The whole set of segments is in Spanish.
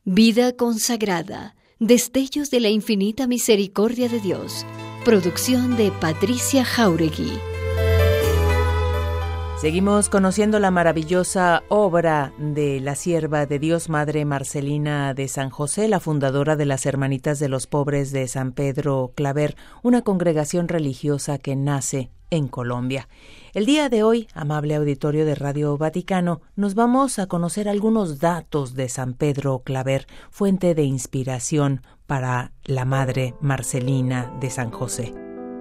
Vida consagrada, destellos de la infinita misericordia de Dios. Producción de Patricia Jáuregui. Seguimos conociendo la maravillosa obra de la sierva de Dios, Madre Marcelina de San José, la fundadora de las Hermanitas de los Pobres de San Pedro Claver, una congregación religiosa que nace en Colombia. El día de hoy, amable auditorio de Radio Vaticano, nos vamos a conocer algunos datos de San Pedro Claver, fuente de inspiración para la Madre Marcelina de San José.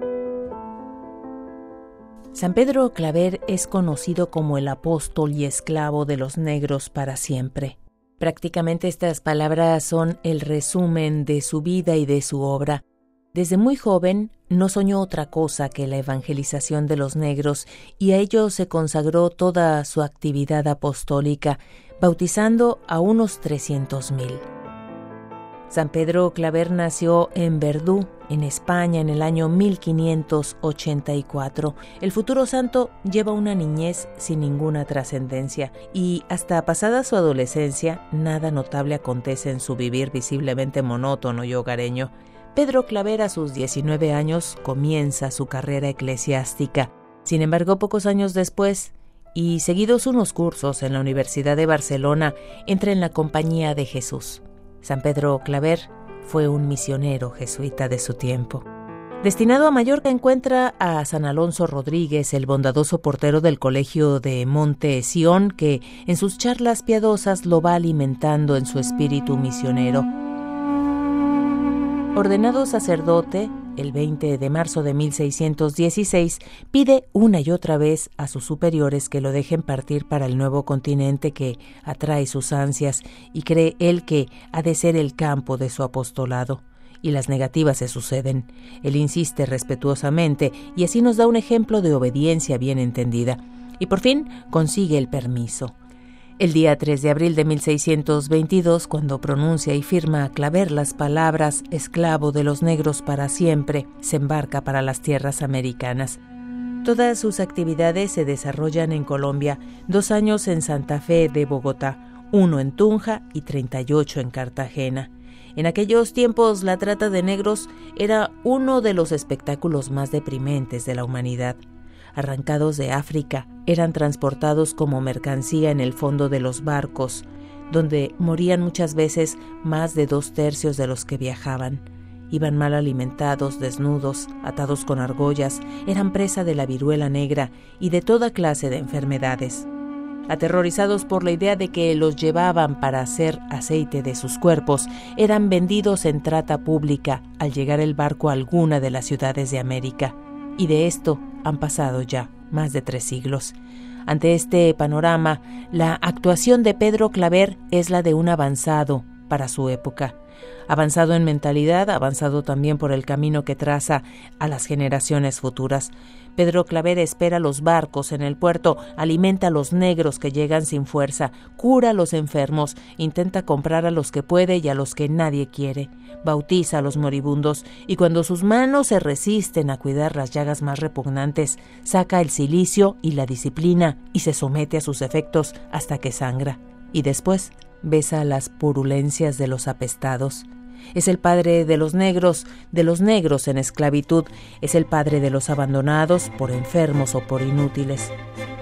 San Pedro Claver es conocido como el apóstol y esclavo de los negros para siempre. Prácticamente estas palabras son el resumen de su vida y de su obra. Desde muy joven no soñó otra cosa que la evangelización de los negros y a ello se consagró toda su actividad apostólica, bautizando a unos 300,000. San Pedro Claver nació en Verdú, en España, en el año 1584. El futuro santo lleva una niñez sin ninguna trascendencia y hasta pasada su adolescencia nada notable acontece en su vivir visiblemente monótono y hogareño. Pedro Claver a sus 19 años comienza su carrera eclesiástica. Sin embargo, pocos años después, y seguidos unos cursos en la Universidad de Barcelona, entra en la Compañía de Jesús. San Pedro Claver fue un misionero jesuita de su tiempo. Destinado a Mallorca, encuentra a San Alonso Rodríguez, el bondadoso portero del colegio de Monte Sion, que en sus charlas piadosas lo va alimentando en su espíritu misionero. Ordenado sacerdote, el 20 de marzo de 1616, pide una y otra vez a sus superiores que lo dejen partir para el nuevo continente que atrae sus ansias y cree él que ha de ser el campo de su apostolado. Y las negativas se suceden. Él insiste respetuosamente y así nos da un ejemplo de obediencia bien entendida. Y por fin consigue el permiso. El día 3 de abril de 1622, cuando pronuncia y firma a Claver las palabras «esclavo de los negros para siempre», se embarca para las tierras americanas. Todas sus actividades se desarrollan en Colombia, 2 años en Santa Fe de Bogotá, 1 en Tunja y 38 en Cartagena. En aquellos tiempos, la trata de negros era uno de los espectáculos más deprimentes de la humanidad. Arrancados de África, eran transportados como mercancía en el fondo de los barcos, donde morían muchas veces más de 2/3 de los que viajaban. Iban mal alimentados, desnudos, atados con argollas, eran presa de la viruela negra y de toda clase de enfermedades. Aterrorizados por la idea de que los llevaban para hacer aceite de sus cuerpos, eran vendidos en trata pública al llegar el barco a alguna de las ciudades de América. Y de esto han pasado ya más de 3 siglos. Ante este panorama, la actuación de Pedro Claver es la de un avanzado para su época. Avanzado en mentalidad, avanzado también por el camino que traza a las generaciones futuras. Pedro Claver espera los barcos en el puerto, alimenta a los negros que llegan sin fuerza, cura a los enfermos, intenta comprar a los que puede y a los que nadie quiere, bautiza a los moribundos y cuando sus manos se resisten a cuidar las llagas más repugnantes, saca el cilicio y la disciplina y se somete a sus efectos hasta que sangra. Y después besa las purulencias de los apestados. Es el padre de los negros en esclavitud, es el padre de los abandonados por enfermos o por inútiles.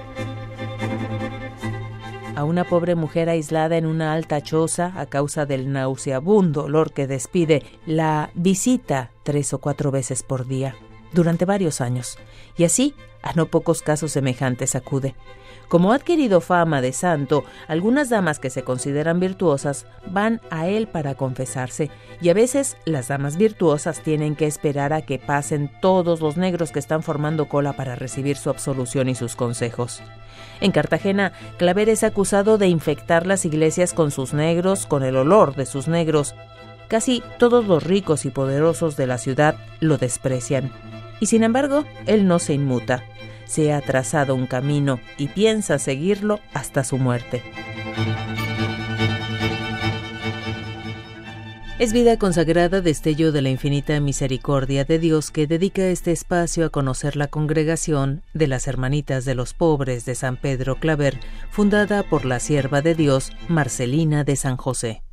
A una pobre mujer aislada en una alta choza a causa del nauseabundo olor que despide, la visita 3 o 4 veces por día, durante varios años, y así a no pocos casos semejantes acude. Como ha adquirido fama de santo, algunas damas que se consideran virtuosas van a él para confesarse, y a veces las damas virtuosas tienen que esperar a que pasen todos los negros que están formando cola para recibir su absolución y sus consejos. En Cartagena, Claver es acusado de infectar las iglesias con sus negros, con el olor de sus negros. Casi todos los ricos y poderosos de la ciudad lo desprecian. Y sin embargo, él no se inmuta. Se ha trazado un camino y piensa seguirlo hasta su muerte. Es Vida Consagrada, destello de la infinita misericordia de Dios, que dedica este espacio a conocer la congregación de las Hermanitas de los Pobres de San Pedro Claver, fundada por la sierva de Dios, Marcelina de San José.